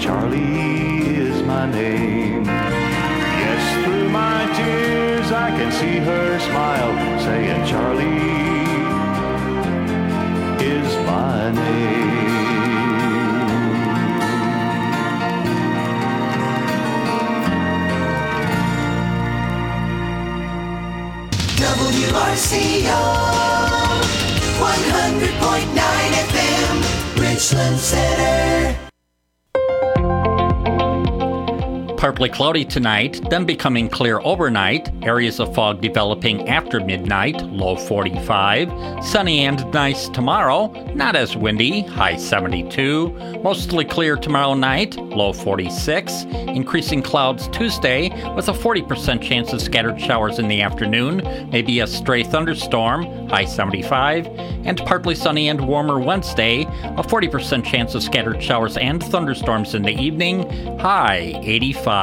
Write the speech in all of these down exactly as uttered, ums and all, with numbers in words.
Charlie is my name. Yes, through my tears I can see her smile, saying Charlie is my name. W R C O one hundred point nine F M, Richland Center. Partly cloudy tonight, then becoming clear overnight. Areas of fog developing after midnight, low forty-five. Sunny and nice tomorrow, not as windy, high seventy-two. Mostly clear tomorrow night, low forty-six. Increasing clouds Tuesday with a forty percent chance of scattered showers in the afternoon, maybe a stray thunderstorm, high seventy-five. And partly sunny and warmer Wednesday, a forty percent chance of scattered showers and thunderstorms in the evening, high eighty-five.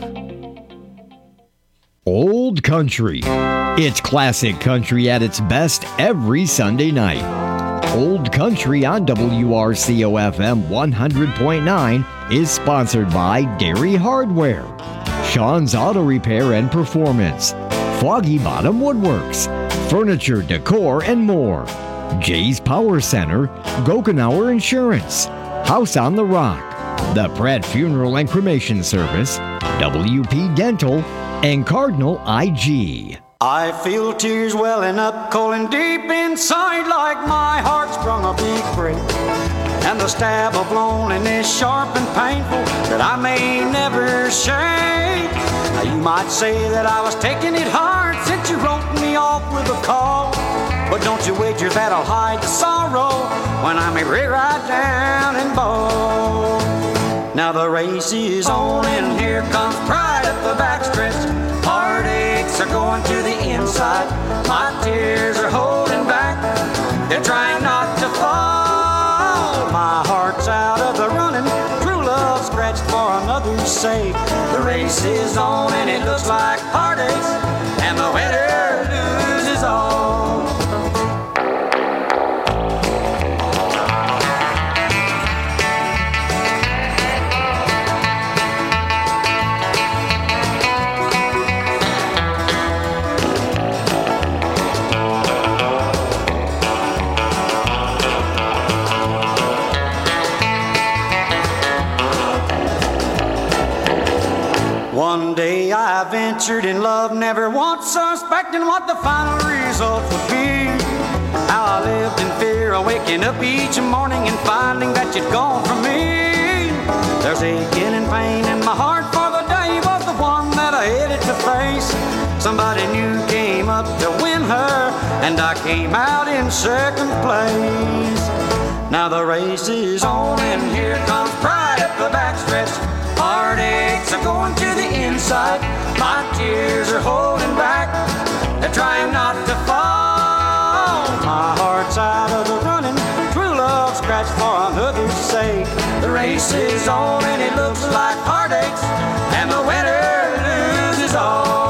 Old Country. It's classic country at its best every Sunday night. Old Country on W R C O F M one hundred point nine is sponsored by Dairy Hardware, Sean's Auto Repair and Performance, Foggy Bottom Woodworks, Furniture Decor and more, Jay's Power Center, Gokenauer Insurance, House on the Rock, the Pratt Funeral and Cremation Service, W P Dental, and Cardinal I G. I feel tears welling up, calling deep inside like my heart's sprung a big break. And the stab of loneliness sharp and painful that I may never shake. Now you might say that I was taking it hard since you wrote me off with a call. But don't you wager that I'll hide the sorrow when I'm a right down and bow. Now the race is on and here comes pride up the backstretch. Heartaches are going to the inside. My tears are holding back. They're trying not to fall. My heart's out of the running. True love scratched for another's sake. The race is on and it looks like heartaches, and the winner loses all. One day I ventured in love, never once suspecting what the final result would be. How I lived in fear of waking up each morning and finding that you'd gone from me. There's aching and pain in my heart, for the day was the one that I headed to face. Somebody new came up to win her, and I came out in second place. Now the race is on and here comes pride up the backstretch. Heartaches are going to the inside. My tears are holding back. They're trying not to fall. My heart's out of the running. True love scratched for another's sake. The race is on and it looks like heartaches, and the winner loses all.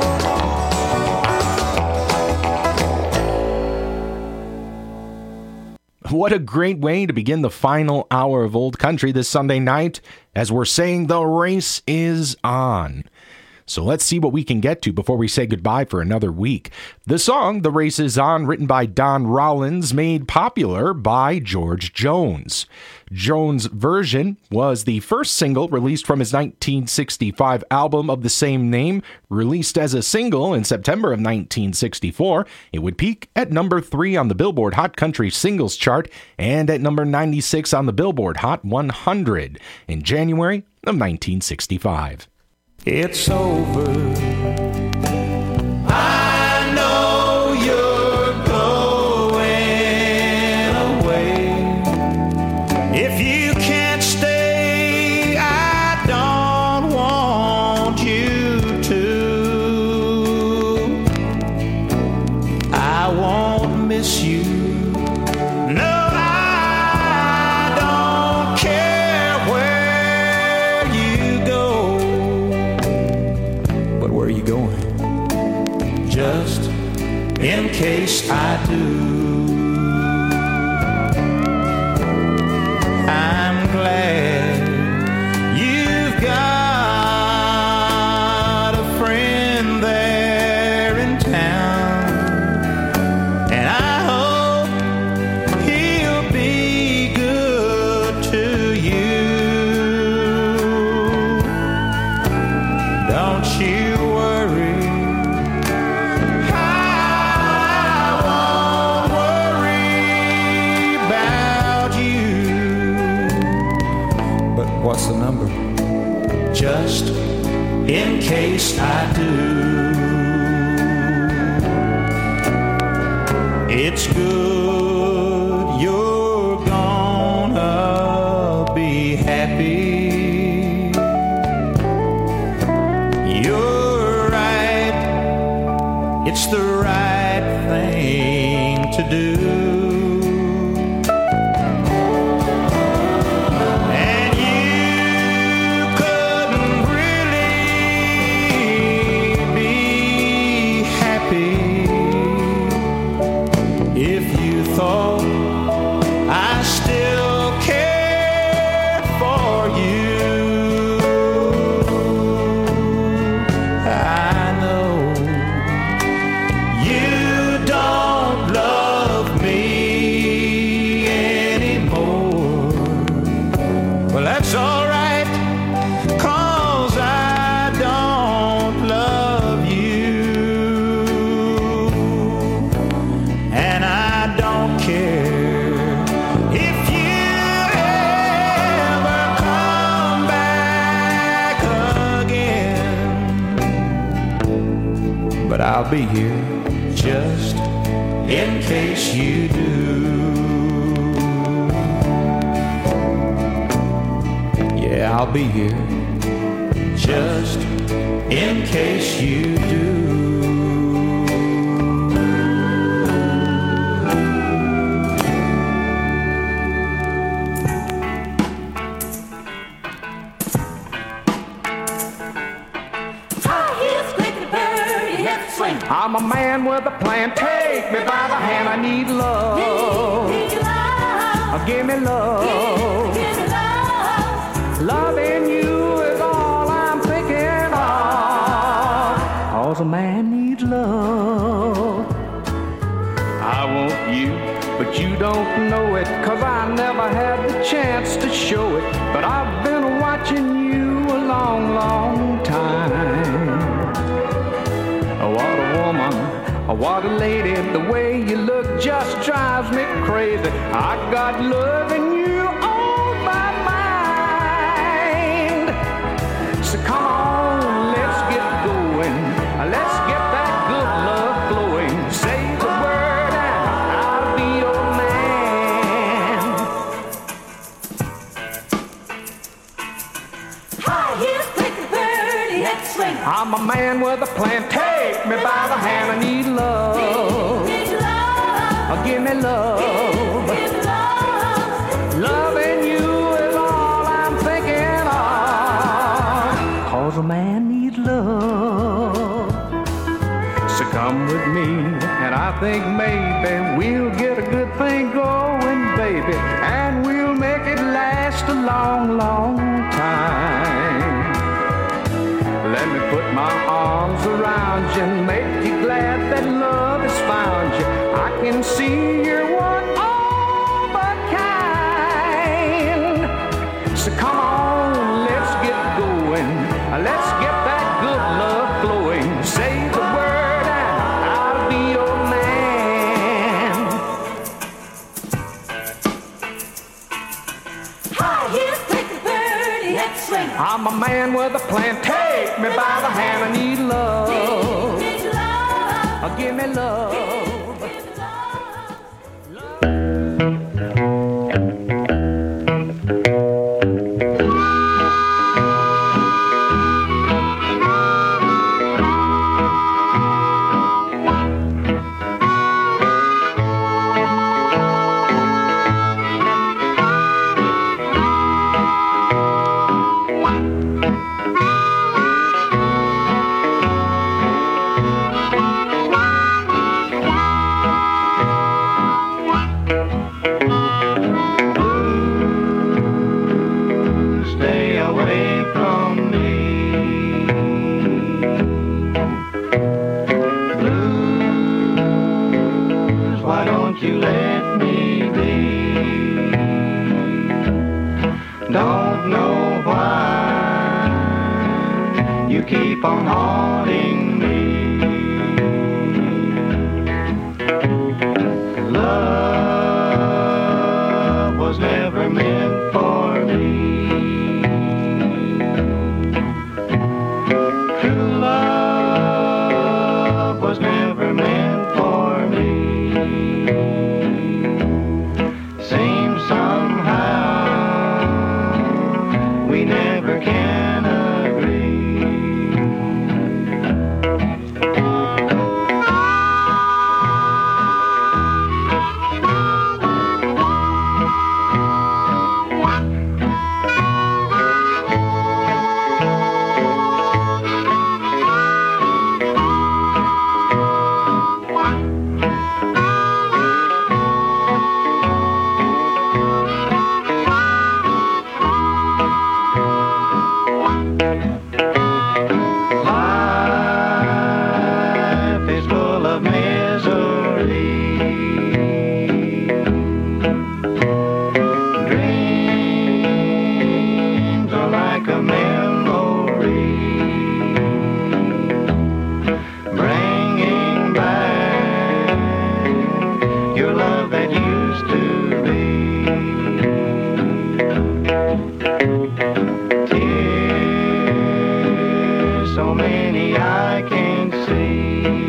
What a great way to begin the final hour of Old Country this Sunday night, as we're saying the race is on. So let's see what we can get to before we say goodbye for another week. The song, The Race Is On, written by Don Rollins, made popular by George Jones. Jones' version was the first single released from his nineteen sixty-five album of the same name. Released as a single in September of nineteen sixty-four, it would peak at number three on the Billboard Hot Country Singles Chart and at number ninety-six on the Billboard Hot one hundred in January of nineteen sixty-five. It's over. I know you're going away. If you can't stay, I don't want you to. I won't miss you. No, I don't care where you go. But where are you going? Just in case I do. I'm glad in case I do. It's good you're gonna be happy. You're right, it's the right thing to do. And you couldn't really be happy if you thought I still cared for you. I know you don't love me anymore. Well, that's all right, 'cause I don't love you. And I don't care if you ever come back again. But I'll be here just in case you do. Yeah, I'll be here just in case you do. I'm a man with a plan. Take me by the hand. I need love. Give me love. Loving you is all I'm thinking of. 'Cause a man needs love. I want you, but you don't know it. 'Cause I never had the chance to show it. But I've been watching you a long, long time. What a woman, what a lady. The way you look just drives me crazy. I got love in you on my mind. So come on, let's get going. Let's get that good love flowing. Say the word and I'll be your man. High heels, click the birdie, head swing. I'm a man with a plan. Take me by the hand. I need love. Need love. Give me love. Give love. Loving you is all I'm thinking of. 'Cause a man needs love. So come with me, and I think maybe we'll get a good thing going, baby. And we'll make it last a long, long time. Let me put my arms around you and make you glad that love has found you. I can see you're one of a kind. So come on, let's get going. Let's get that good love flowing. Say the word and I'll be your man. High heels, click the birdie, head swing. I'm a man with a plan. Take me by the hand. I need love. Need love. Give me love. Give love. keep on haunting me. Love was never meant for me. your love that used to be. Tears, so many I can't see.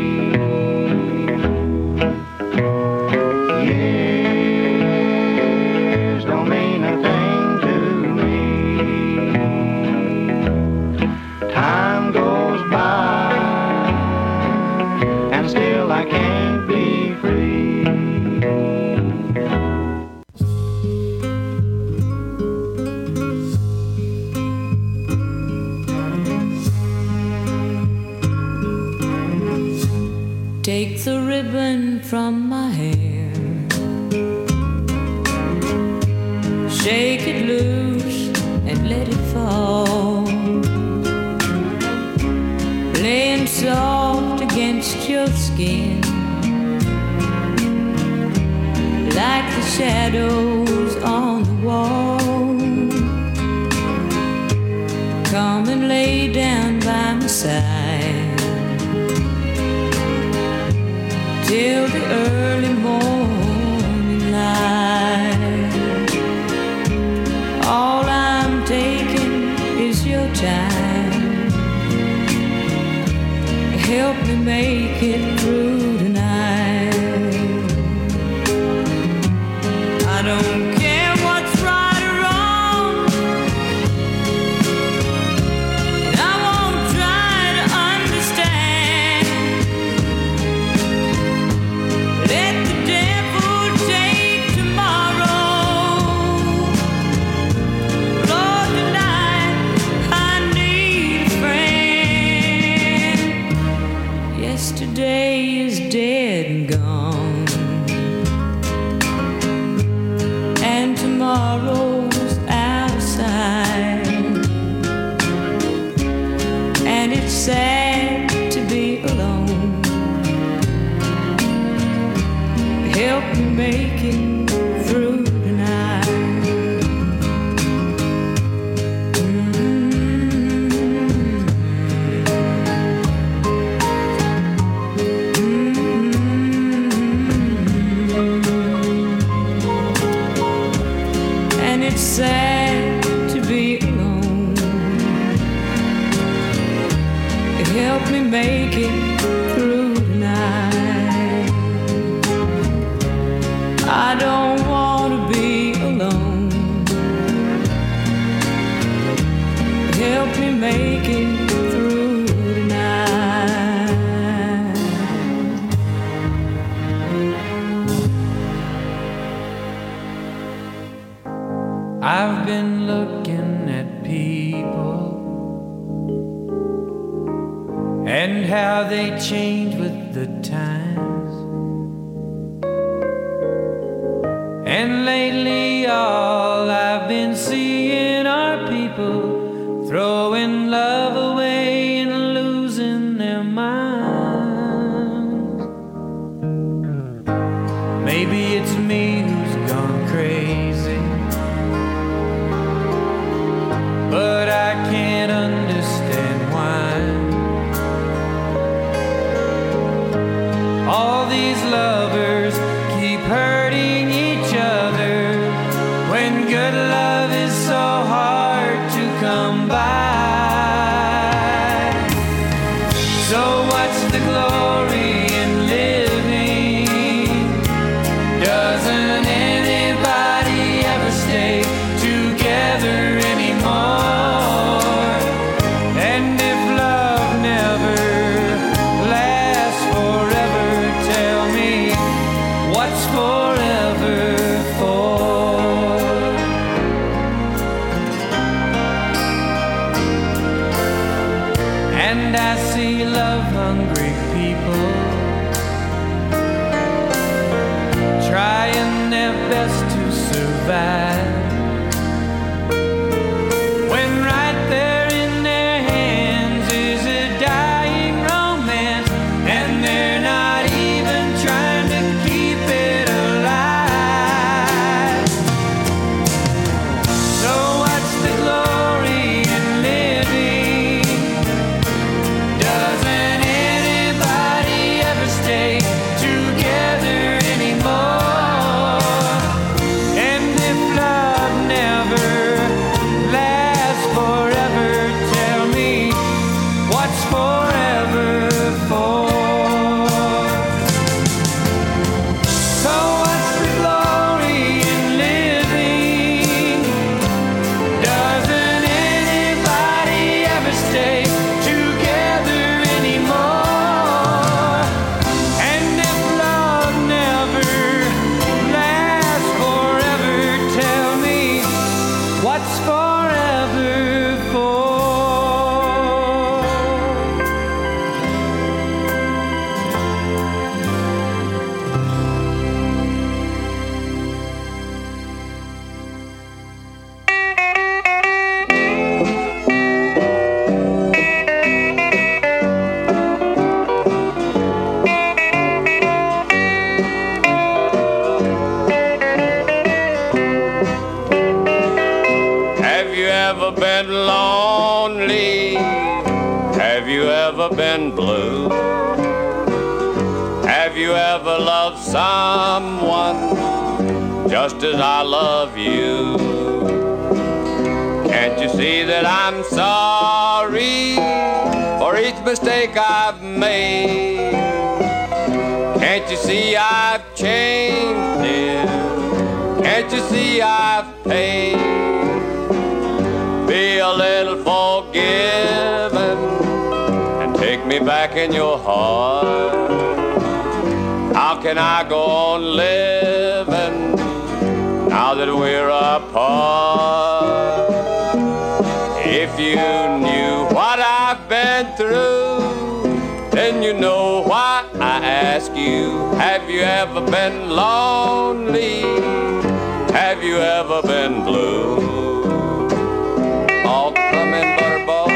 Years don't mean a thing to me. Time goes by and still I can't be free. Take the ribbon from my hair, shake it loose and let it fall, laying soft against your skin, like the shadows on the wall. Come and lay down by my side till the early morning light. All I'm taking is your time. Help me make it through tonight. I don't care what's right or wrong, and I won't try to understand. Let the devil take tomorrow. Lord, tonight I need a friend. Yesterday is dead and gone, and tomorrow's outside, and it's sad to be alone. Help me make it through tonight. And it's sad to be alone. Help me make it through tonight. I don't want to be alone. Help me make it through tonight. I've been looking at people and how they change with the times. And lately all I've been seeing are people throwing love away and losing their minds. Maybe it's me who's gone crazy, but I can't understand why all these lovers keep hurting each other when good love is so hard to come by. So what's the glory in living? Doesn't anybody ever stay together anymore? And if love never lasts forever, tell me what's forever for? And I see love-hungry people trying their best to survive, when right there in their hands is a dying romance, and they're not even trying to keep it alive. ever been blue? Have you ever loved someone just as I love you? Can't you see that I'm sorry for each mistake I've made? Can't you see I've changed, dear? Can't you see I've paid? Be a little forgiven and take me back in your heart. How can I go on living now that we're apart? If you knew what I've been through, then you know why I ask you. Have you ever been lonely? Have you ever been blue? All come in butterball.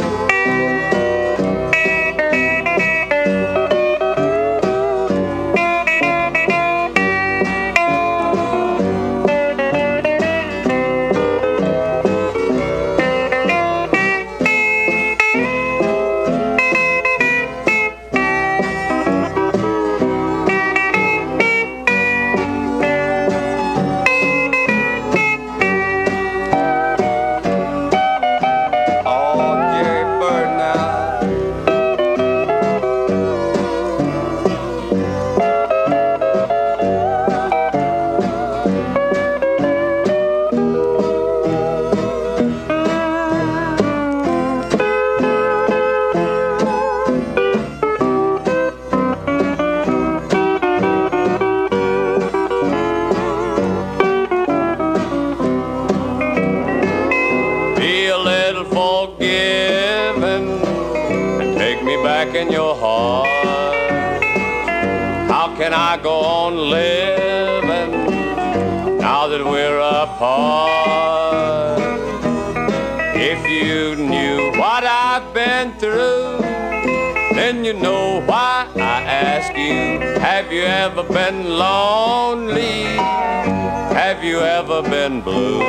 In your heart, how can I go on living now that we're apart? If you knew what I've been through, then you know why I ask you. Have you ever been lonely? Have you ever been blue?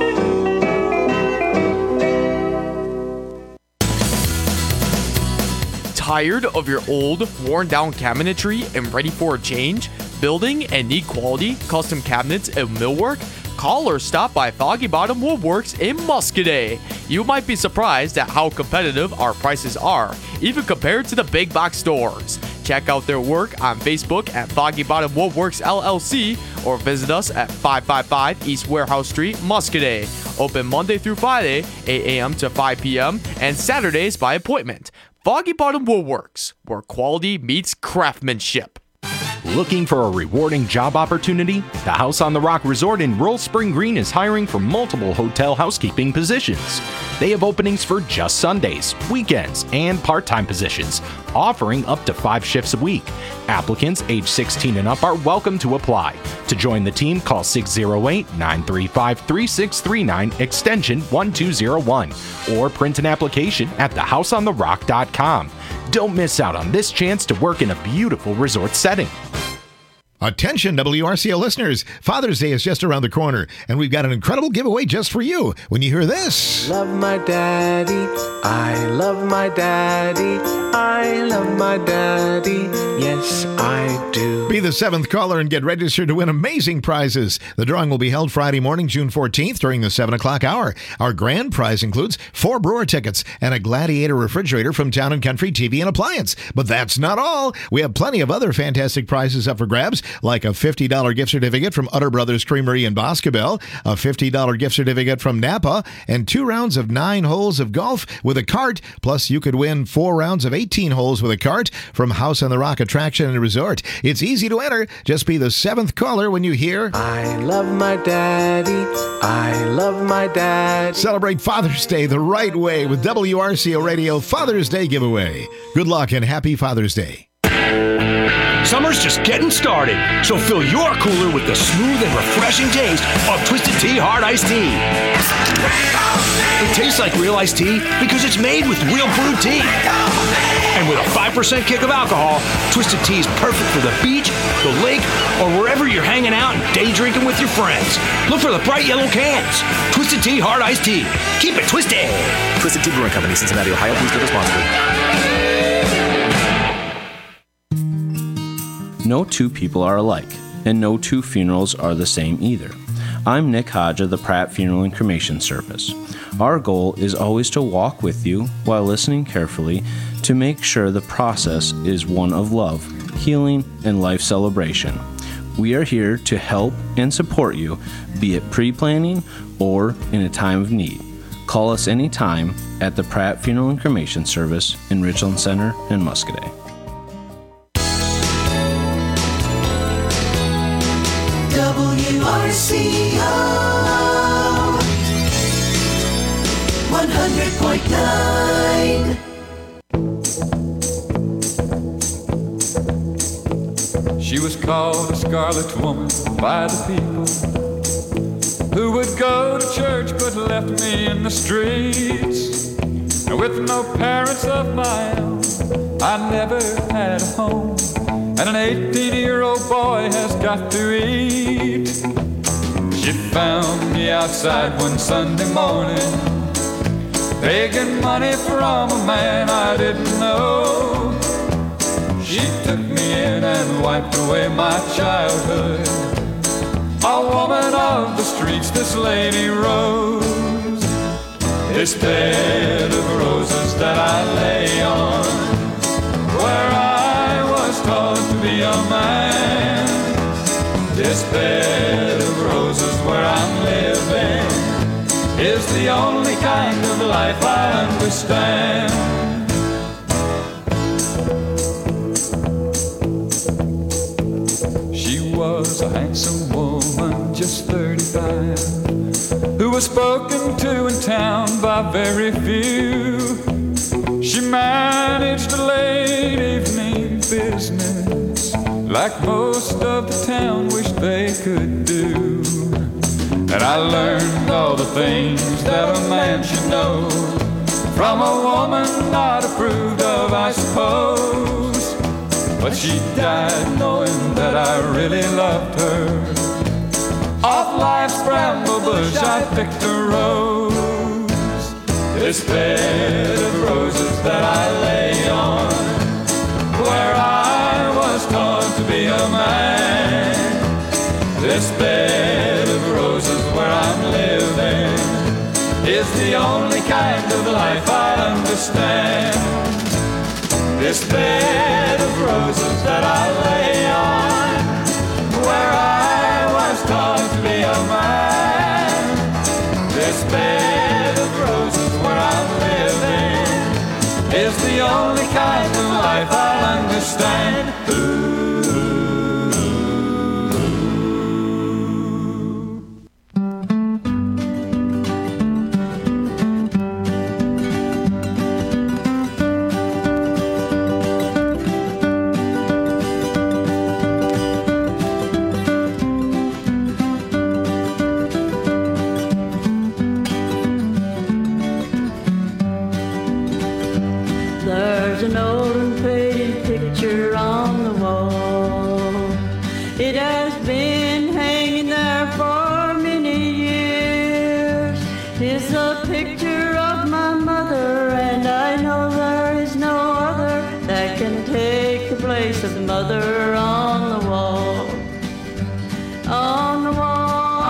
Tired of your old, worn-down cabinetry and ready for a change? Building and need quality custom cabinets and millwork? Call or stop by Foggy Bottom Woodworks in Muscadet. You might be surprised at how competitive our prices are, even compared to the big box stores. Check out their work on Facebook at Foggy Bottom Woodworks L L C or visit us at five five five East Warehouse Street, Muscadet. Open Monday through Friday, eight a.m. to five p.m. and Saturdays by appointment. Foggy Bottom Woodworks, where quality meets craftsmanship. Looking for a rewarding job opportunity? The House on the Rock Resort in Rural Spring Green is hiring for multiple hotel housekeeping positions. They have openings for just Sundays, weekends, and part-time positions, offering up to five shifts a week. Applicants age sixteen and up are welcome to apply. To join the team, call six oh eight, nine three five, three six three nine, extension one two oh one, or print an application at the house on the rock dot com. Don't miss out on this chance to work in a beautiful resort setting. Attention W R C O listeners, Father's Day is just around the corner, and we've got an incredible giveaway just for you. When you hear this. Love my daddy, I love my daddy, I love my daddy, yes I do. Be the seventh caller and get registered to win amazing prizes. The drawing will be held Friday morning, June fourteenth during the seven o'clock hour. Our grand prize includes four Brewer tickets and a Gladiator refrigerator from Town and Country T V and Appliance. But that's not all. We have plenty of other fantastic prizes up for grabs, like a fifty dollars gift certificate from Utter Brothers Creamery in Boscobel, a fifty dollars gift certificate from Napa, and two rounds of nine holes of golf with a cart. Plus, you could win four rounds of eighteen holes with a cart from House on the Rock Attraction and Resort. It's easy to enter. Just be the seventh caller when you hear I love my daddy, I love my dad. Celebrate Father's Day the right way with W R C O Radio Father's Day giveaway. Good luck and happy Father's Day. Summer's just getting started, so fill your cooler with the smooth and refreshing taste of Twisted Tea Hard Iced Tea. It tastes like real iced tea because it's made with real brewed tea. And with a five percent kick of alcohol, Twisted Tea is perfect for the beach, the lake, or wherever you're hanging out and day drinking with your friends. Look for the bright yellow cans. Twisted Tea Hard Iced Tea. Keep it twisted. Twisted Tea Brewing Company, Cincinnati, Ohio. Please give responsibly. No two people are alike, and no two funerals are the same either. I'm Nick Hodge of the Pratt Funeral and Cremation Service. Our goal is always to walk with you while listening carefully to make sure the process is one of love, healing, and life celebration. We are here to help and support you, be it pre-planning or in a time of need. Call us anytime at the Pratt Funeral and Cremation Service in Richland Center and Muscadet. W R C O one hundred point nine. She was called a scarlet woman by the people who would go to church but left me in the streets. And with no parents of my own, I never had a home, and an eighteen-year-old boy has got to eat. She found me outside one Sunday morning, begging money from a man I didn't know. She took me in and wiped away my childhood. A woman of the streets, this lady Rose. This bed of roses that I lay on, where I was taught to be a man. This bed of roses where I'm living is the only kind of life I understand. She was a handsome woman, just thirty-five, who was spoken to in town by very few. She managed a late evening business like most of the town wished they could do. And I learned all the things that a man should know from a woman not approved of, I suppose. But she died knowing that I really loved her. Off life's bramble bush I picked a rose. This bed of roses that I lay on, where I was taught to be a man. This bed of roses where I'm living is the only kind of life I understand. This bed of roses that I lay on, where I was taught to be a man. This bed of roses where I'm living is the only kind of life I'll understand. Ooh. There's an old and faded picture on the wall. It has been hanging there for many years. It's a picture of my mother, and I know there is no other that can take the place of mother on the wall. On the wall.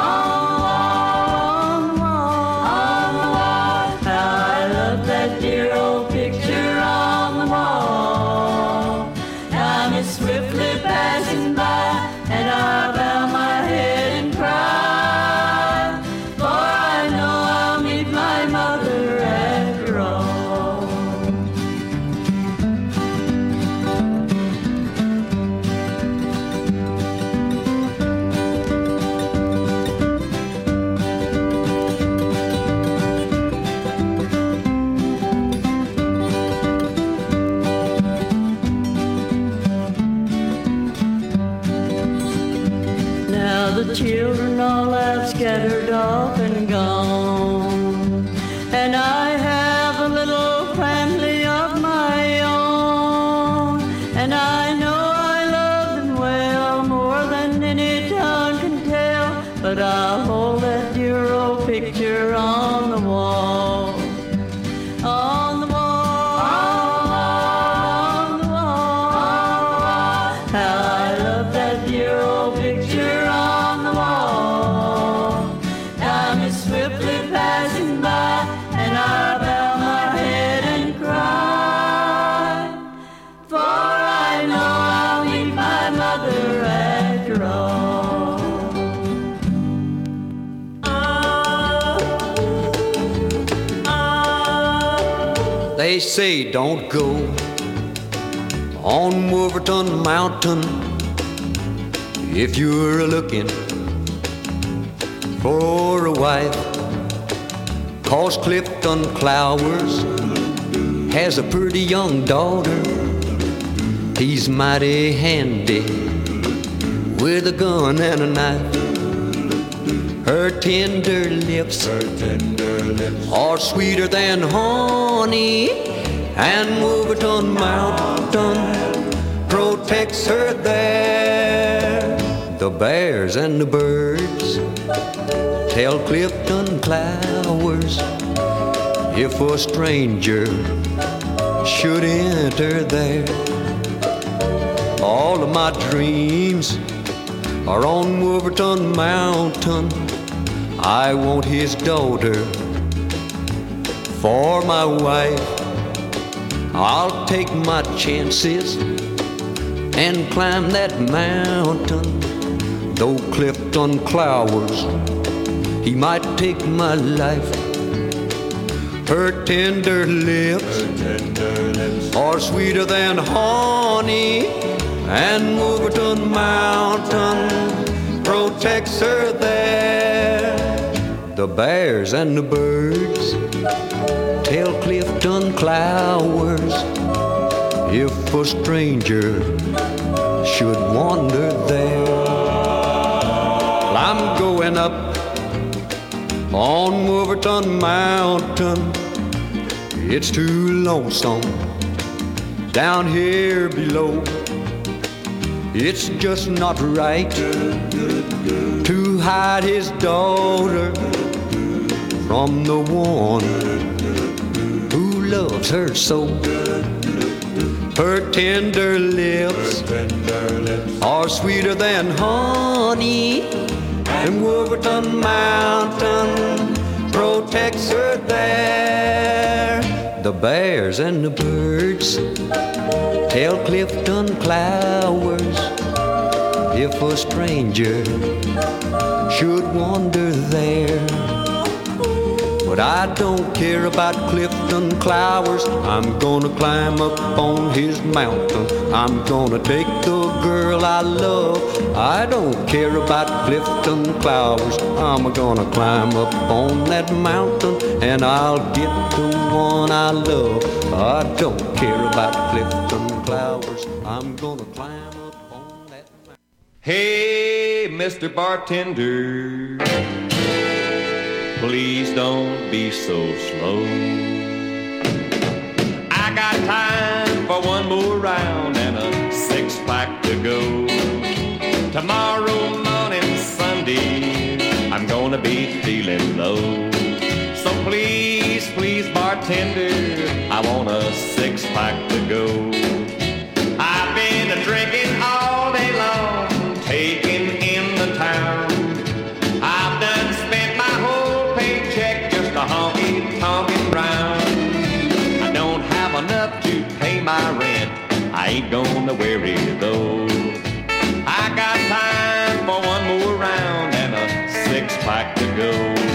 The children all have scattered off and gone, and I have a little family of my own, and I know I love them well, more than any tongue can tell, but I'll hold that dear old picture on the wall. On the wall, on the wall, how I love after all. They say don't go on Wolverton Mountain if you're looking for a wife, 'cause Clifton Clowers has a pretty young daughter. He's mighty handy with a gun and a knife. Her tender lips, her tender lips are sweeter than honey, and Wolverton Mountain protects her there. The bears and the birds tell Clifton Clowers if a stranger should enter there. All of my dreams are on Wolverton Mountain. I want his daughter for my wife. I'll take my chances and climb that mountain. Though Clifton Clowers, he might take my life. Her tender lips, her tender lips are sweeter than honey, and Wolverton Mountain protects her there. The bears and the birds tell Clifton Clowers if a stranger should wander there. Well, I'm going up on Wolverton Mountain. It's too lonesome down here below. It's just not right to hide his daughter from the one who loves her so. Her tender lips are sweeter than honey, and Wolverton Mountain protects her there. The bears and the birds tell Clifton Clowers if a stranger should wander there. But I don't care about Clifton Clowers. I'm gonna climb up on his mountain. I'm gonna take the girl I love. I don't care about Clifton Clowers. I'm gonna climb up on that mountain, and I'll get the one I love. I don't care about Clifton Clowers. I'm gonna climb up on that mountain. Hey, Mister Bartender, please don't be so slow. I got time for one more round and a six-pack to go. Tomorrow morning, Sunday, I'm gonna be feeling low. So please, please, bartender, I want a six-pack to go. I've been drinking all day long, taking in the town. I've done spent my whole paycheck just a honky-tonkin' round. I don't have enough to pay my rent, I ain't gonna worry though. I got time for one more round and a six-pack to go.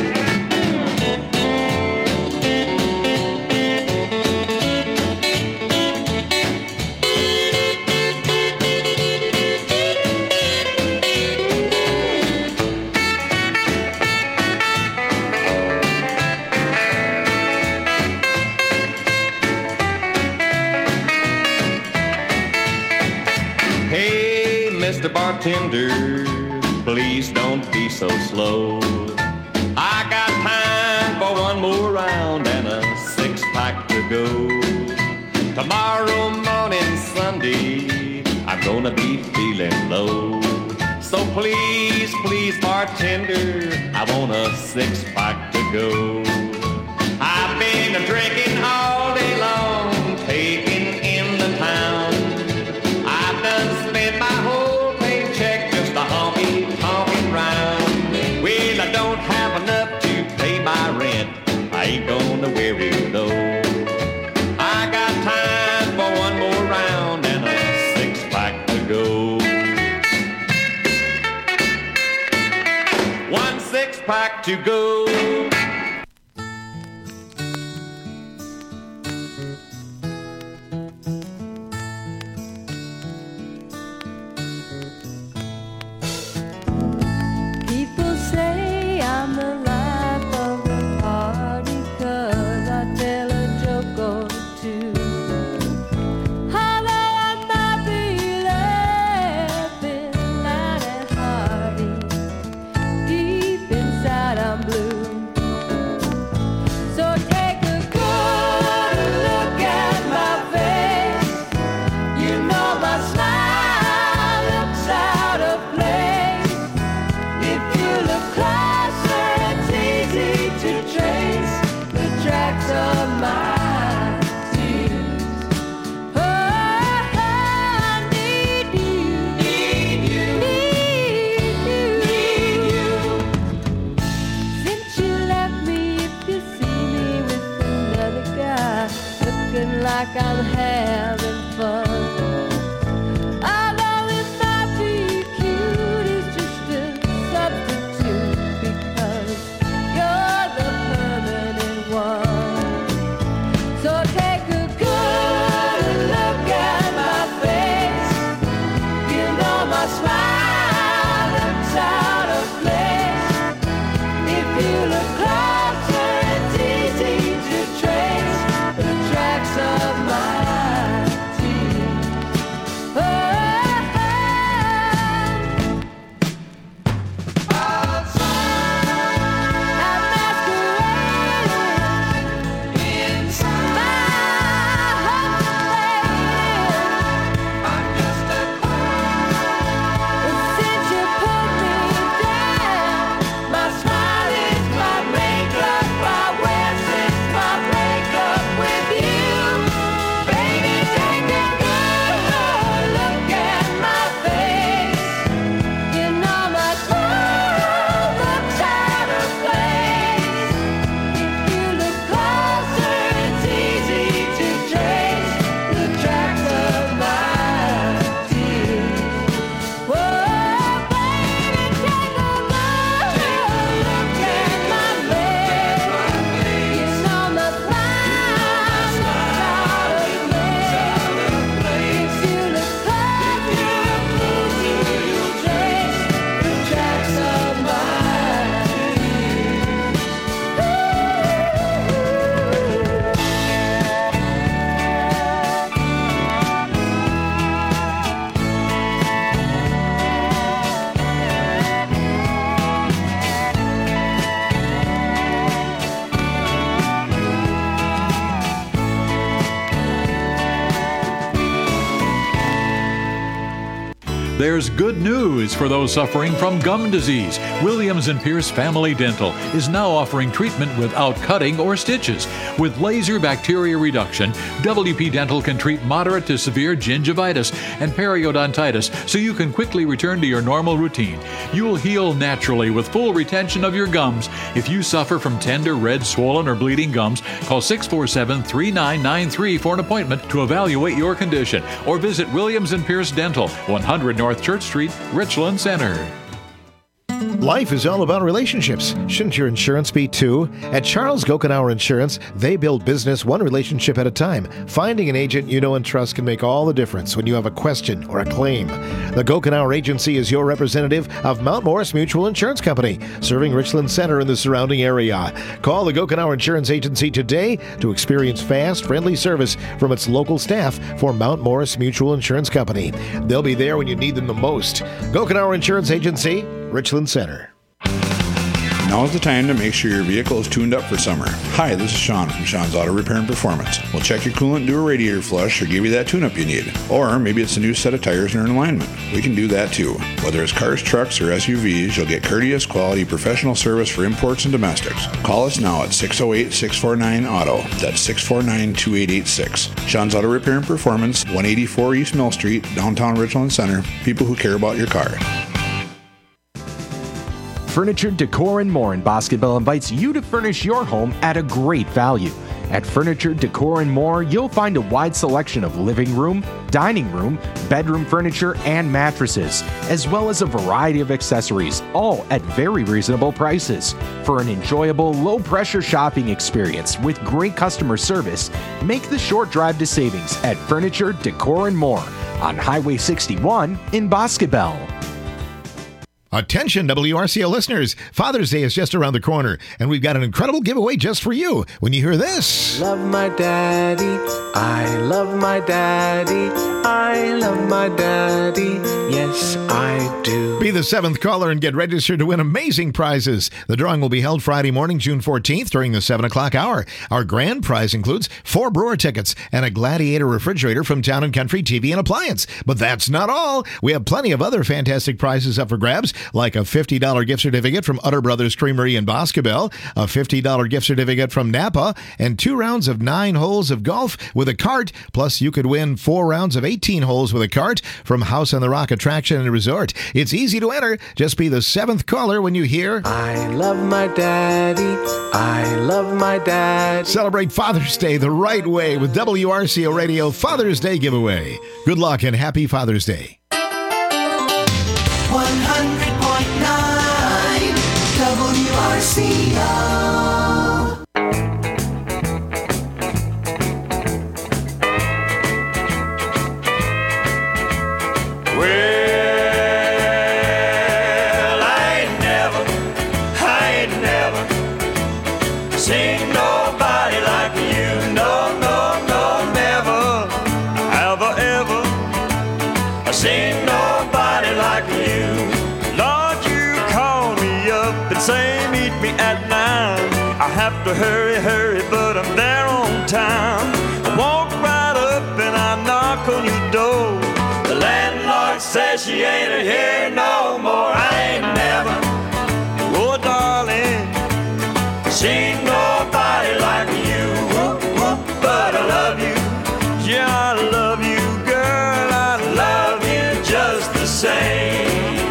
Mister Bartender, please don't be so slow. I got time for one more round and a six-pack to go. Tomorrow morning, Sunday, I'm gonna be feeling low. So please, please, bartender, I want a six-pack to go. I've been drinking all day long, taking in the town. I've done spent my whole ain't gonna worry though. I got time for one more round and a six-pack to go. six-pack to go. People say I'm the life of the party 'cause I tell a joke or two. Although I might be laughing loud and hearty, deep inside I'm blue. So take a good look at my face. You know my smile looks out of place. If you look closer, it's easy to trace the tracks of my tears. Oh, I need you, need you, need you, need you. Since you left me, if you see me with another guy, looking like I'm having fun. Although it might be cute, it's just a substitute because you're the permanent one. So take a good look at my face. You know my smile looks out of place. If you look closer, it's easy to trace the tracks of my tears. Oh, I'm masquerading inside my heart. I'm just a clown. Since you put me down, my smile is my makeup. My West is my breakup with you. Baby, take a good look at my face. You know my smile looks out of place. If you look closer, it's easy to trace the tracks of my tears. Whoa, baby, take a good look at my face. You know my smile looks out of place. If you look closer, it's easy to trace the tracks of my There's good news for those suffering from gum disease. Williams and Pierce Family Dental is now offering treatment without cutting or stitches. With laser bacteria reduction, W P Dental can treat moderate to severe gingivitis and periodontitis so you can quickly return to your normal routine. You'll heal naturally with full retention of your gums. If you suffer from tender, red, swollen, or bleeding gums, call six four seven, three nine nine three for an appointment to evaluate your condition or visit Williams and Pierce Dental, one hundred North Church Street, Richland Center. Life is all about relationships. Shouldn't your insurance be too? At Charles Gokenauer Insurance, they build business one relationship at a time. Finding an agent you know and trust can make all the difference when you have a question or a claim. The Gokenauer Agency is your representative of Mount Morris Mutual Insurance Company, serving Richland Center and the surrounding area. Call the Gokenauer Insurance Agency today to experience fast, friendly service from its local staff for Mount Morris Mutual Insurance Company. They'll be there when you need them the most. Gokenauer Insurance Agency, Richland Center. Now's the time to make sure your vehicle is tuned up for summer. Hi, this is Sean from Sean's Auto Repair and Performance. We'll check your coolant, do a radiator flush, or give you that tune-up you need. Or maybe it's a new set of tires and an alignment. We can do that too. Whether it's cars, trucks, or S U Vs, you'll get courteous, quality, professional service for imports and domestics. Call us now at six oh eight, six four nine, auto. That's six four nine, two eight eight six. Sean's Auto Repair and Performance, one eighty-four East Mill Street, downtown Richland Center. People who care about your car. Furniture, Decor, and More in Bosqueville invites you to furnish your home at a great value. At Furniture, Decor, and More, you'll find a wide selection of living room, dining room, bedroom furniture, and mattresses, as well as a variety of accessories, all at very reasonable prices. For an enjoyable, low-pressure shopping experience with great customer service, make the short drive to savings at Furniture, Decor, and More on Highway sixty-one in Boscobel. Attention, W R C O listeners. Father's Day is just around the corner, and we've got an incredible giveaway just for you when you hear this. Love my daddy, I love my daddy, I love my daddy, yes I do. Be the seventh caller and get registered to win amazing prizes. The drawing will be held Friday morning, June fourteenth during the seven o'clock hour. Our grand prize includes four Brewer tickets and a Gladiator refrigerator from Town and Country T V and Appliance. But that's not all. We have plenty of other fantastic prizes up for grabs, like a fifty dollars gift certificate from Utter Brothers Creamery in Boscobel, a fifty dollars gift certificate from Napa, and two rounds of nine holes of golf with a cart. Plus, you could win four rounds of eighteen holes with a cart from House on the Rock Attraction and Resort. It's easy to enter. Just be the seventh caller when you hear I love my daddy, I love my dad. Celebrate Father's Day the right way with W R C O Radio Father's Day giveaway. Good luck and happy Father's Day. one hundred point nine W R C O. Well, I ain't never, I ain't never seen nobody like you. No, no, no, never have I ever seen nobody like you. Lord, you call me up and say meet me at nine. I have to hurry, hurry, but I'm there on time. I walk right up and I knock on your door. The landlord says she ain't here no more. I ain't never, oh darling, seen nobody like you. Whoop, whoop, but I love you, yeah I love you, girl, I love you just the same.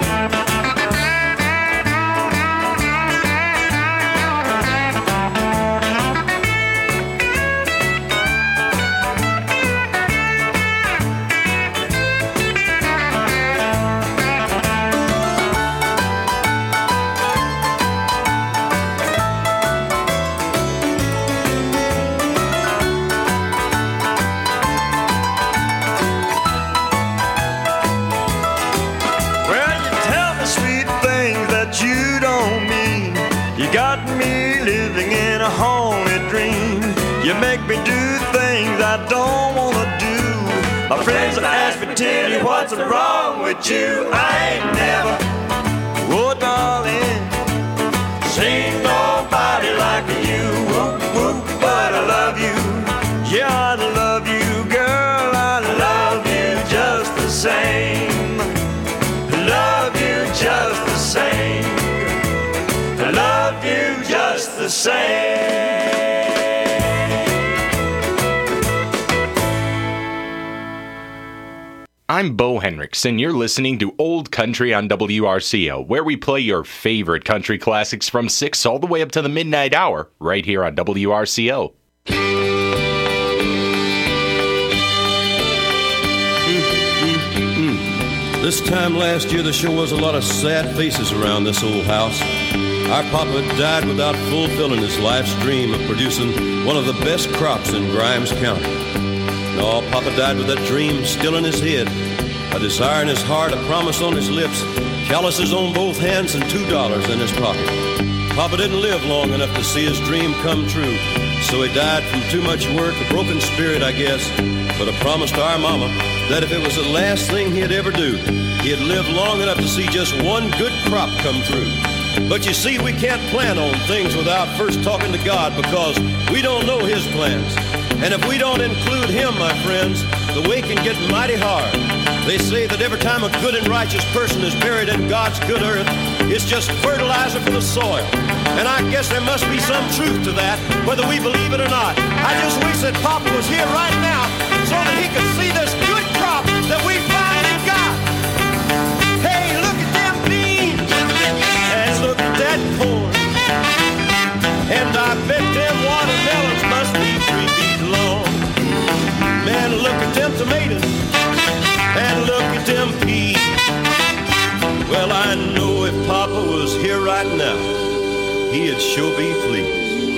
Well, you tell me sweet things that you don't mean. You got me living in a haunted dream. You make me do things I don't wanna do. My friends ask me, tell you what's wrong with you. I ain't never, oh darling, seen nobody like you. Whoop, whoop, but I love you, yeah I love you, girl, I love you just the same. Love you just the same. Love you just the same. I'm Bo Hendricks, and you're listening to Old Country on W R C O, where we play your favorite country classics from six all the way up to the midnight hour, right here on W R C O. This time last year, there sure was a lot of sad faces around this old house. Our papa died without fulfilling his life's dream of producing one of the best crops in Grimes County. No, papa died with that dream still in his head, a desire in his heart, a promise on his lips, calluses on both hands, and two dollars in his pocket. Papa didn't live long enough to see his dream come true, so he died from too much work, a broken spirit, I guess, but a promise to our mama that if it was the last thing he'd ever do, he'd live long enough to see just one good crop come through. But you see, we can't plan on things without first talking to God, because we don't know his plans. And if we don't include him, my friends, the way can get mighty hard. They say that every time a good and righteous person is buried in God's good earth, it's just fertilizer for the soil. And I guess there must be some truth to that, whether we believe it or not. I just wish that Papa was here right now so that he could see this good crop that we finally got. Hey, look at them beans, and look at that corn, and I bet them watermelons must be know if Papa was here right now, he'd sure be pleased.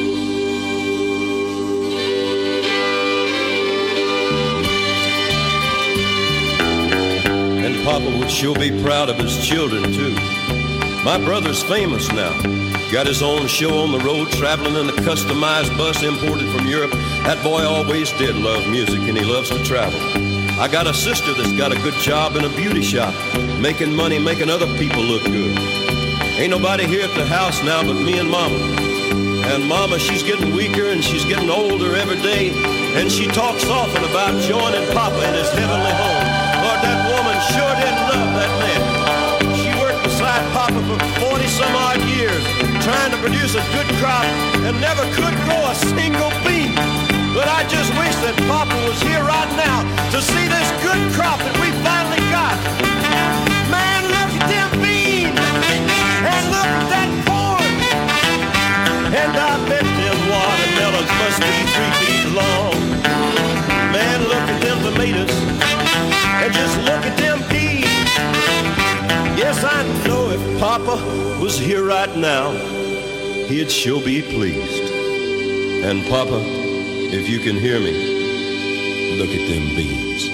And Papa would sure be proud of his children, too. My brother's famous now. Got his own show on the road, traveling in a customized bus imported from Europe. That boy always did love music, and he loves to travel. I got a sister that's got a good job in a beauty shop, making money, making other people look good. Ain't nobody here at the house now but me and Mama. And Mama, she's getting weaker and she's getting older every day. And she talks often about joining Papa in his heavenly home. Lord, that woman sure didn't love that man. She worked beside Papa for forty some odd years, trying to produce a good crop and never could grow a single bean. But I just wish that Papa was here right now to see this good crop that we finally got. Man, look at them beans, and look at that corn. And I bet them watermelons must be three feet long. Man, look at them tomatoes, and just look at them peas. Yes, I know if Papa was here right now, he'd sure be pleased. And Papa, if you can hear me, look at them beans.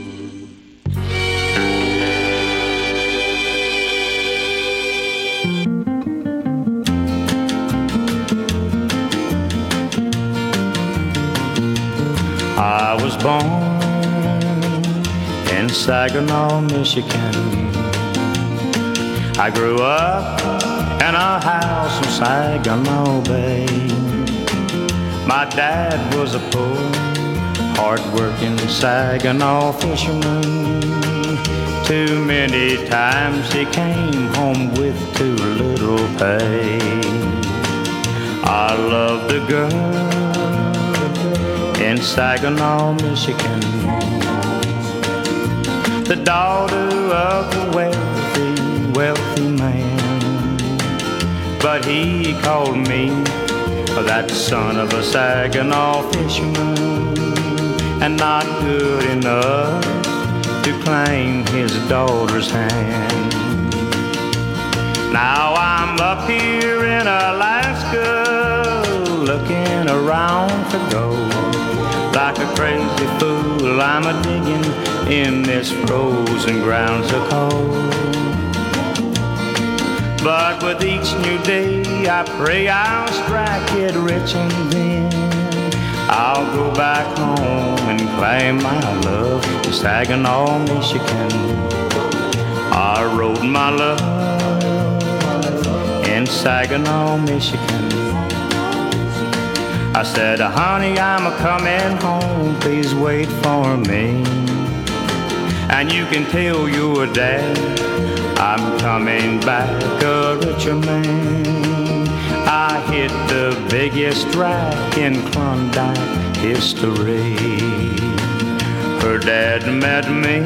I was born in Saginaw, Michigan. I grew up in a house in Saginaw Bay. My dad was a poor, hard-working Saginaw fisherman. Too many times he came home with too little pay. I loved a girl in Saginaw, Michigan, the daughter of a wealthy, wealthy man. But he called me that son of a Saginaw fisherman, and not good enough to claim his daughter's hand. Now I'm up here in Alaska, looking around for gold. Like a crazy fool, I'm a digging in this frozen ground so cold. But with each new day, I pray I'll strike it rich, and then I'll go back home and claim my love in Saginaw, Michigan. I wrote my love in Saginaw, Michigan. I said, honey, I'm a-coming home, please wait for me. And you can tell your dad I'm coming back a richer man. I hit the biggest track in Klondike history. Her dad met me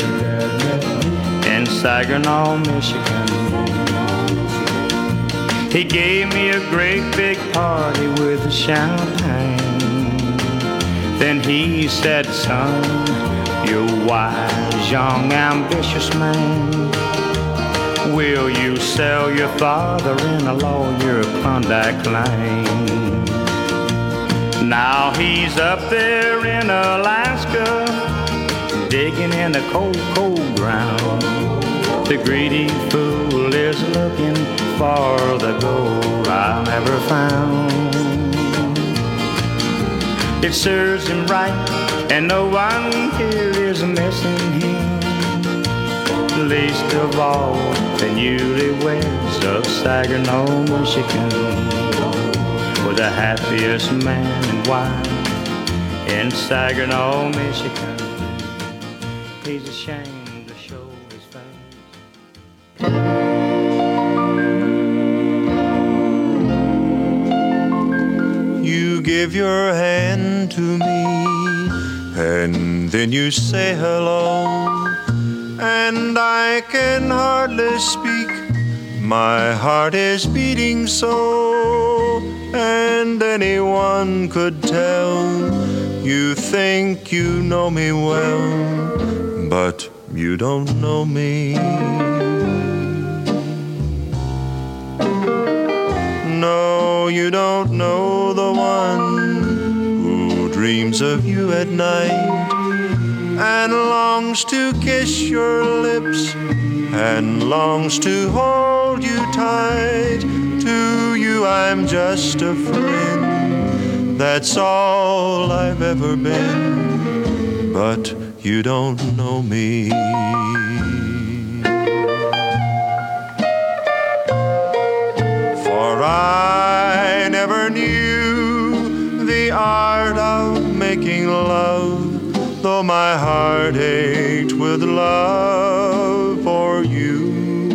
in Saginaw, Michigan. He gave me a great big party with champagne. Then he said, son, you're a wise, young, ambitious man. Will you sell your father-in-law your Klondike claim? Now he's up there in Alaska, digging in the cold, cold ground. The greedy fool is looking for the gold I never found. It serves him right, and no one here is missing him. Least of all the newlyweds of Saginaw, Michigan, were the happiest man and wife in Saginaw, Michigan. He's ashamed to show his face. You give your hand to me, and then you say hello, and I can hardly speak. My heart is beating so, and anyone could tell. You think you know me well, but you don't know me. you don't know the one who dreams of you at night and longs to kiss your lips and longs to hold you tight. To you I'm just a friend, that's all I've ever been, but you don't know me. For I never knew the art of making love, though my heart ached with love for you.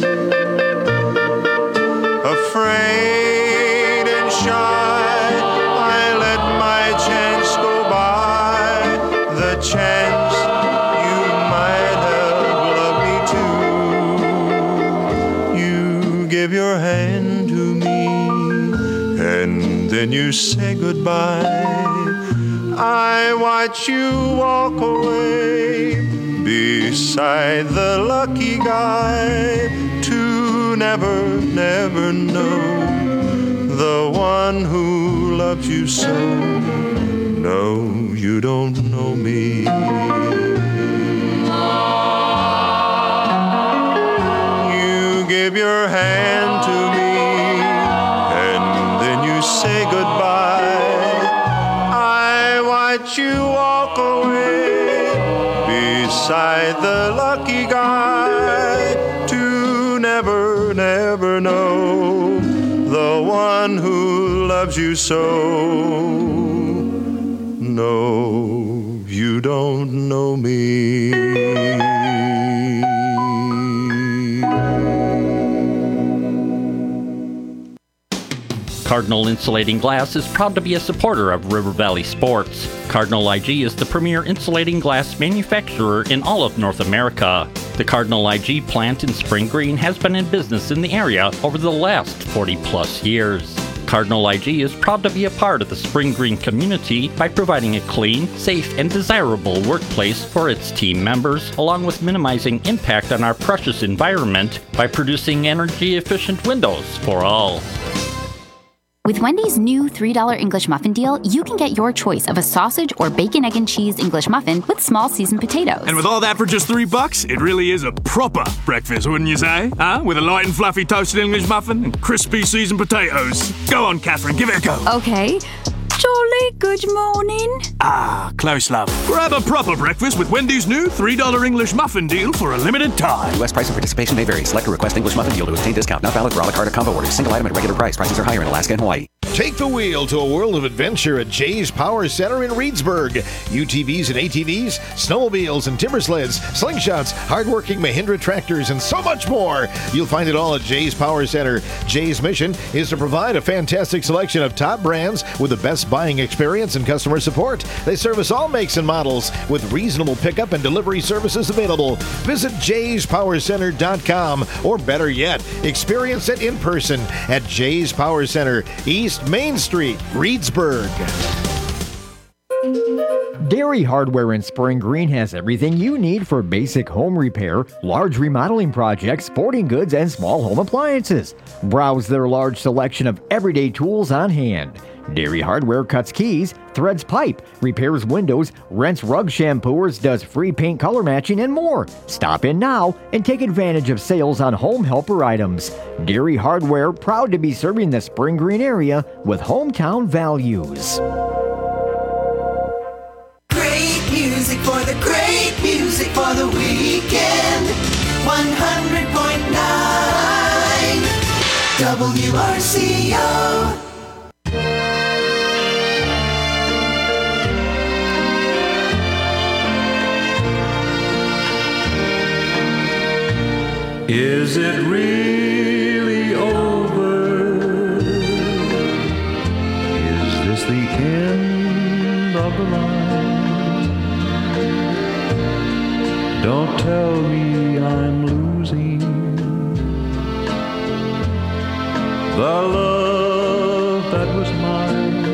Afraid and shy, I let my chance go by, the chance you might have loved me too. You give your hand to me, and then you say goodbye. I watch you walk away beside the lucky guy, to never, never know the one who loves you so. No, you don't know me. You give your hand to me, and then you say goodbye. I watch you walk away beside the lucky guy, to never, never know the one who loves you so. No, you don't know me. Cardinal Insulating Glass is proud to be a supporter of River Valley Sports. Cardinal I G is the premier insulating glass manufacturer in all of North America. The Cardinal I G plant in Spring Green has been in business in the area over the last forty plus years. Cardinal I G is proud to be a part of the Spring Green community by providing a clean, safe, and desirable workplace for its team members, along with minimizing impact on our precious environment by producing energy-efficient windows for all. With Wendy's new three dollar English muffin deal, you can get your choice of a sausage or bacon, egg, and cheese English muffin with small seasoned potatoes. And with all that for just three bucks, it really is a proper breakfast, wouldn't you say? Huh? With a light and fluffy toasted English muffin and crispy seasoned potatoes. Go on, Catherine, give it a go. Okay. Jolly good morning. Ah, close, love. Grab a proper breakfast with Wendy's new three dollar English muffin deal for a limited time. U S price and participation may vary. Select a request English muffin deal to obtain discount. Not valid for a la carte or combo orders. Single item at regular price. Prices are higher in Alaska and Hawaii. Take the wheel to a world of adventure at Jay's Power Center in Reedsburg. U T Vs and A T Vs, snowmobiles and timber sleds, slingshots, hardworking Mahindra tractors, and so much more. You'll find it all at Jay's Power Center. Jay's mission is to provide a fantastic selection of top brands with the best buying experience and customer support. They service all makes and models with reasonable pickup and delivery services available. Visit jays power center dot com, or better yet, experience it in person at Jay's Power Center, East Main Street, Reedsburg. Dairy Hardware in Spring Green has everything you need for basic home repair, large remodeling projects, sporting goods, and small home appliances. Browse their large selection of everyday tools on hand. Dairy Hardware cuts keys, threads pipe, repairs windows, rents rug shampooers, does free paint color matching, and more. Stop in now and take advantage of sales on home helper items. Dairy Hardware, proud to be serving the Spring Green area with hometown values. Great music for the great music for the weekend. one hundred point nine W R C O. Is it really over? Is this the end of the line? Don't tell me I'm losing the love that was mine.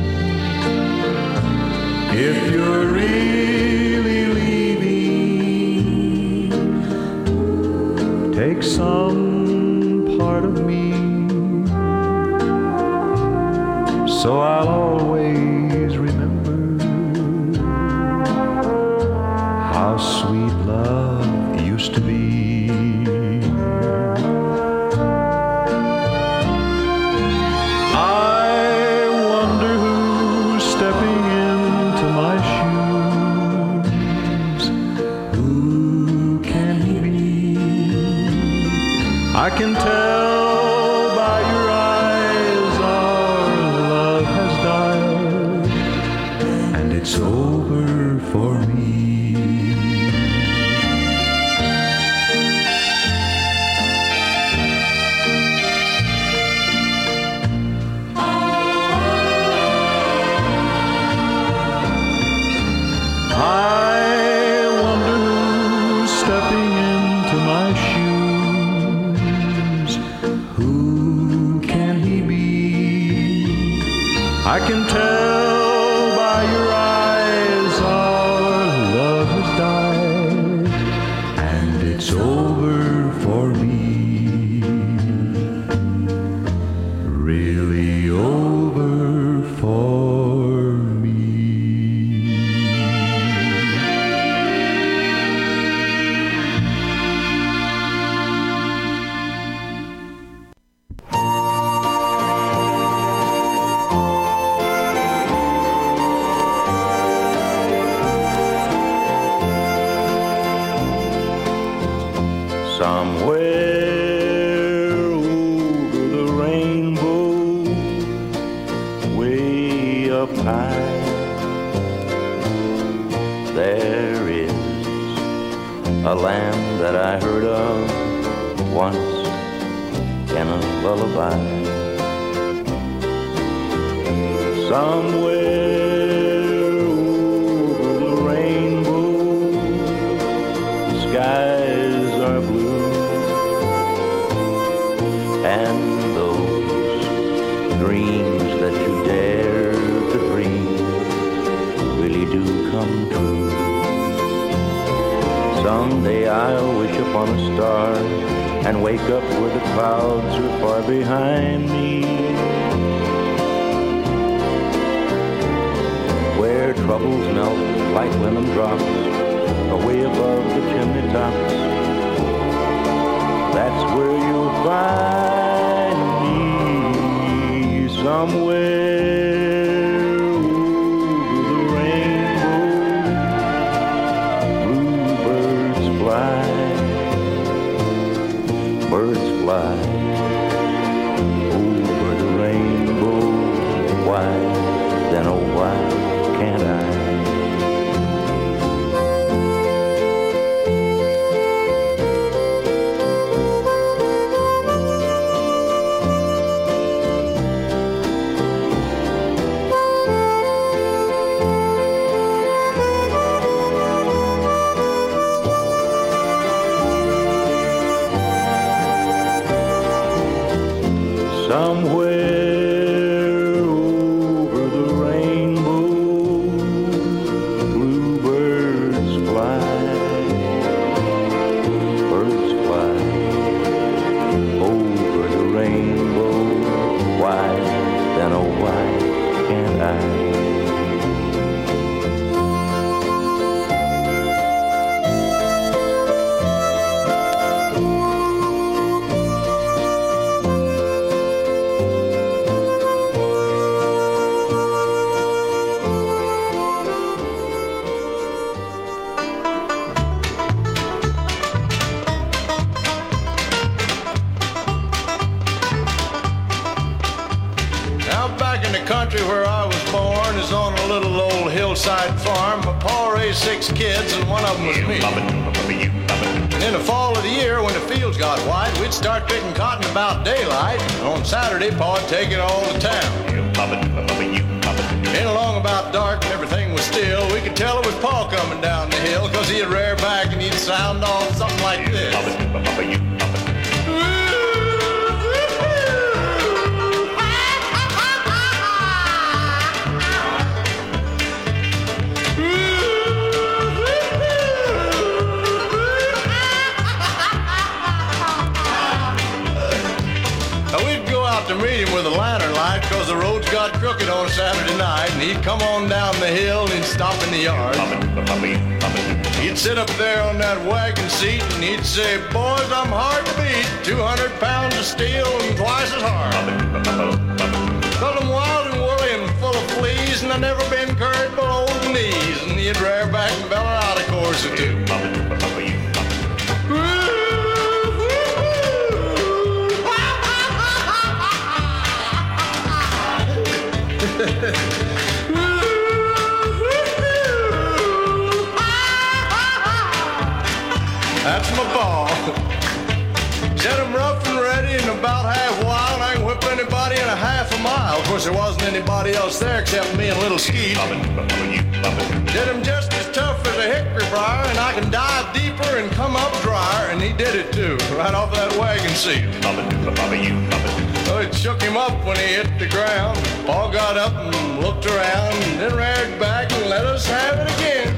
If you're really leaving, take some part of me. so I'll always remember how sweet love used to be. I wonder who's stepping into my shoes. Who can he be? I can tell by your eyes our love has died, and it's over for me. I can tell by your eyes our love has died, and it's over for me. Really over for me. Somewhere over the rainbow, way up high, there is a land that I heard of once in a lullaby. Somewhere over the rainbow, the skies are blue, and those dreams that you dare to dream really do come true. Someday I'll wish upon a star and wake up where the clouds are far behind me, where troubles melt like lemon drops away above the chimney tops. That's where you'll find me, somewhere over the rainbow. Bluebirds fly, birds fly over the rainbow. Why, then oh why can't I? Somewhere over the rainbow, bluebirds fly, birds fly over the rainbow. Why, then oh why can't I? Where I was born is on a little old hillside farm. My pa raised six kids and one of them was me. And in the fall of the year when the fields got white, we'd start picking cotton about daylight. And on Saturday, pa'd take it all to town. In along about dark and everything was still, we could tell it was pa coming down the hill, cause he'd rear back and he'd sound off something like this. To meet him with a lantern light, cause the roads got got crooked on Saturday night, and he'd come on down the hill and he'd stop in the yard. He'd sit up there on that wagon seat and he'd say, boys, I'm hard to beat, two hundred pounds of steel and twice as hard. Cause I'm wild and woolly and full of fleas, and I never been curried below the knees. And he'd rear back and bellow out a chorus or two. That's my ball. Set him rough and ready and about half wild. I can whip anybody in a half a mile. Of course, there wasn't anybody else there except me and little Skeet. Did him just as tough as a hickory briar, and I can dive deeper and come up drier. And he did it too, right off that wagon seat. So it shook him up when he hit the ground. Paul got up and looked around, and then reared back and let us have it again.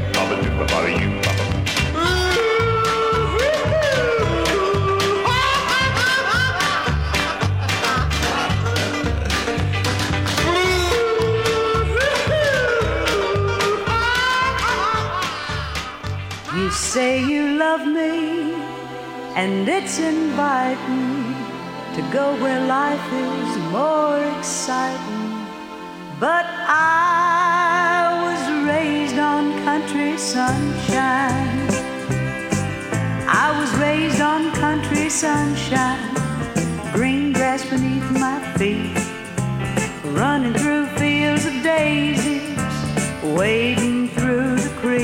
You say you love me, and it's inviting to go where life is more exciting. But I was raised on country sunshine. I was raised on country sunshine. Green grass beneath my feet, running through fields of daisies, wading